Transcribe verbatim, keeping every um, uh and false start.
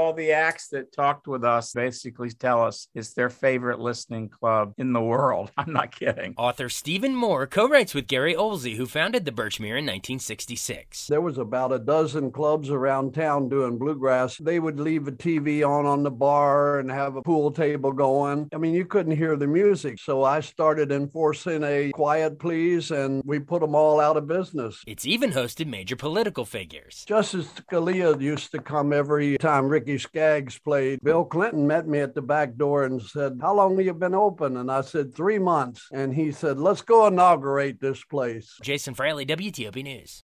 all the acts that talked with us basically tell us it's their favorite listening club in the world. I'm not kidding. Author Stephen Moore co-writes with Gary Olsey, who founded the Birchmere in nineteen sixty-six. There was about a dozen clubs around town doing bluegrass. They would leave a T V on on the bar and have a pool table going. I mean, you couldn't hear the music. So I started enforcing a quiet please, and we put them all out of business. It's even hosted major political figures. Justice Scalia used to come every time Ricky Skaggs played. Bill Clinton met me at the back door and said, "How long have you been open?" And I said, three months. And he said, "Let's go inaugurate this place." Jason Fraley, W T O P News.